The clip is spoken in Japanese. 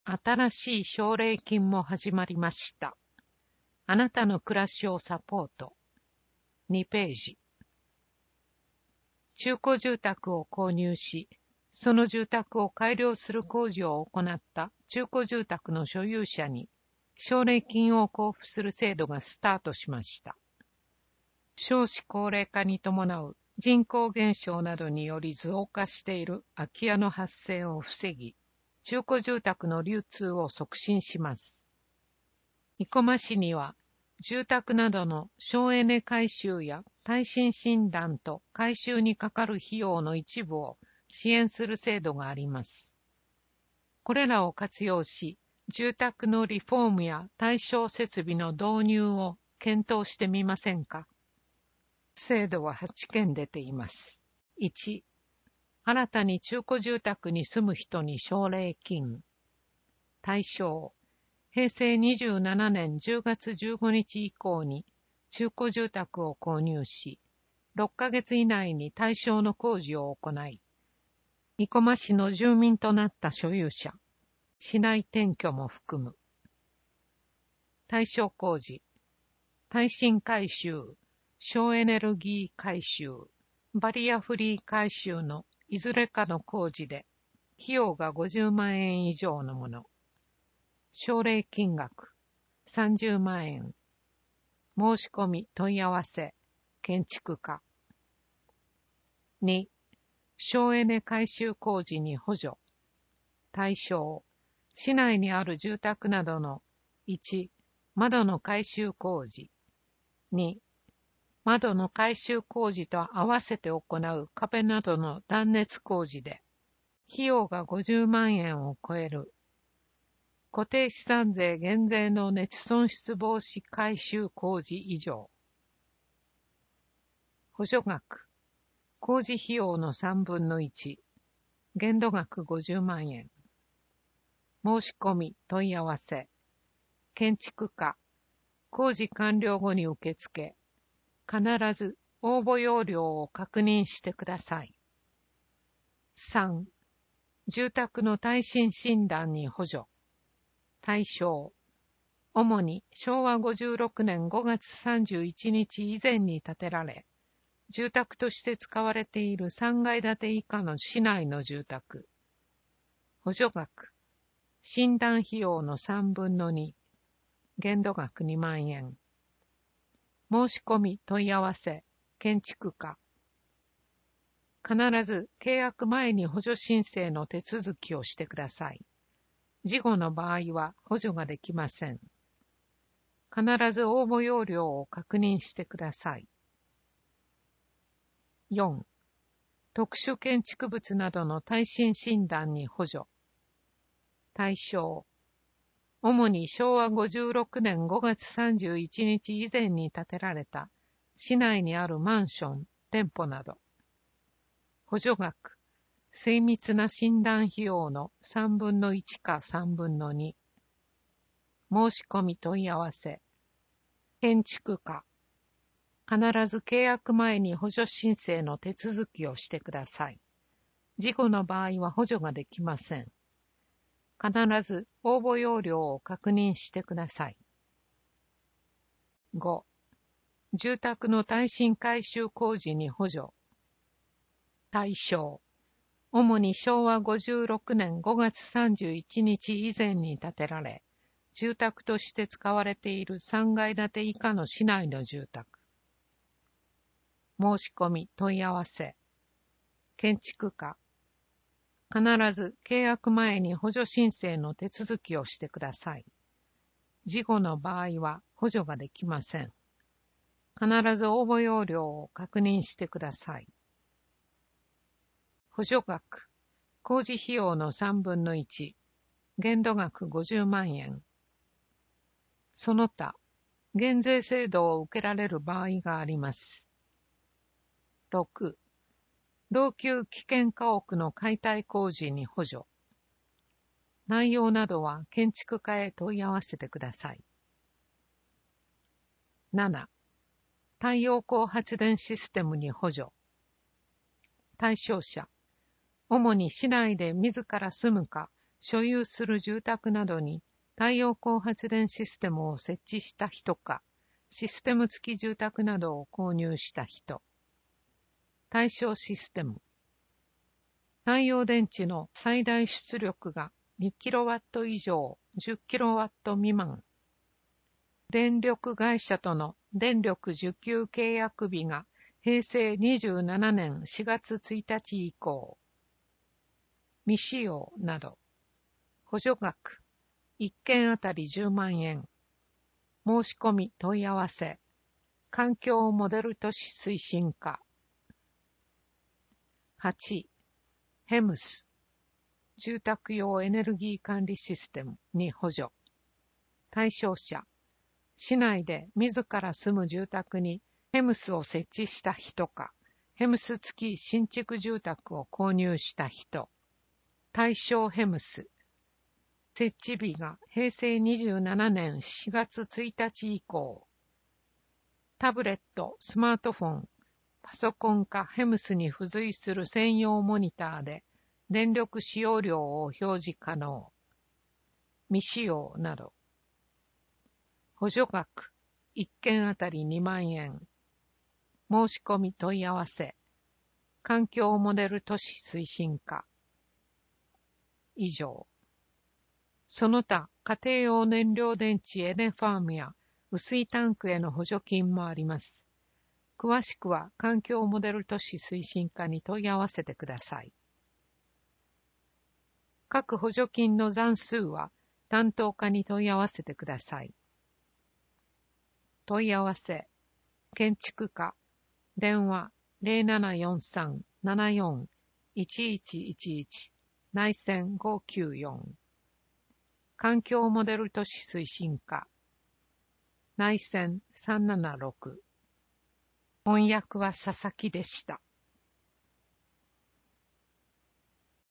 新しい奨励金も始まりました。あなたの暮らしをサポート。2ページ。中古住宅を購入し、その住宅を改良する工事を行った中古住宅の所有者に奨励金を交付する制度がスタートしました。少子高齢化に伴う人口減少などにより増加している空き家の発生を防ぎ、中古住宅の流通を促進します。生駒市には、住宅などの省エネ改修や耐震診断と改修にかかる費用の一部を支援する制度があります。これらを活用し、住宅のリフォームや対象設備の導入を検討してみませんか。制度は8件出ています。1、新たに中古住宅に住む人に奨励金。対象、平成27年10月15日以降に中古住宅を購入し、6ヶ月以内に対象の工事を行い、生駒市の住民となった所有者、市内転居も含む。対象工事、耐震改修、省エネルギー改修、バリアフリー改修のいずれかの工事で、費用が50万円以上のもの。奨励金額、30万円。申し込み問い合わせ、建築家。2、省エネ改修工事に補助。対象、市内にある住宅などの1、窓の改修工事。2、窓の改修工事と合わせて行う壁などの断熱工事で、費用が50万円を超える。固定資産税減税の熱損失防止改修工事以上。補助額、工事費用の3分の1、限度額50万円。申し込み問い合わせ、建築家、工事完了後に受付、必ず応募要領を確認してください。3、住宅の耐震診断に補助。対象、主に昭和56年5月31日以前に建てられ、住宅として使われている3階建て以下の市内の住宅。補助額、診断費用の3分の2、限度額2万円。申し込み問い合わせ、建築家。必ず契約前に補助申請の手続きをしてください。事後の場合は補助ができません。必ず応募要領を確認してください。4、特殊建築物などの耐震診断に補助。対象、主に昭和56年5月31日以前に建てられた市内にあるマンション、店舗など。補助額、精密な診断費用の3分の1か3分の2。申し込み問い合わせ。建築家。必ず契約前に補助申請の手続きをしてください。事後の場合は補助ができません。必ず応募要領を確認してください。5、住宅の耐震改修工事に補助。対象、主に昭和56年5月31日以前に建てられ、住宅として使われている3階建て以下の市内の住宅。申し込み問い合わせ。建築家。必ず契約前に補助申請の手続きをしてください。事後の場合は補助ができません。必ず応募要領を確認してください。補助額、工事費用の3分の1、限度額50万円。その他、減税制度を受けられる場合があります。6、老朽危険家屋の解体工事に補助。内容などは建築家へ問い合わせてください。7、太陽光発電システムに補助。対象者、主に市内で自ら住むか、 所有する住宅などに太陽光発電システムを設置した人か、システム付き住宅などを購入した人。対象システム。太陽電池の最大出力が2キロワット以上10キロワット未満。電力会社との電力受給契約日が平成27年4月1日以降。未使用など。補助額。1件あたり10万円。申し込み問い合わせ。環境モデル都市推進課。8. ヘムス。住宅用エネルギー管理システムに補助。対象者。市内で自ら住む住宅にヘムスを設置した人か、ヘムス付き新築住宅を購入した人。対象ヘムス。設置日が平成27年4月1日以降。タブレット、スマートフォン、パソコンかヘムスに付随する専用モニターで電力使用量を表示可能。未使用など。補助額。1件あたり2万円。申し込み問い合わせ。環境モデル都市推進課。以上。その他、家庭用燃料電池エネファームや雨水タンクへの補助金もあります。詳しくは環境モデル都市推進課に問い合わせてください。各補助金の残数は担当課に問い合わせてください。問い合わせ。建築課。電話 0743-74-1111 内線594。環境モデル都市推進課。内線376。翻訳は佐々木でした。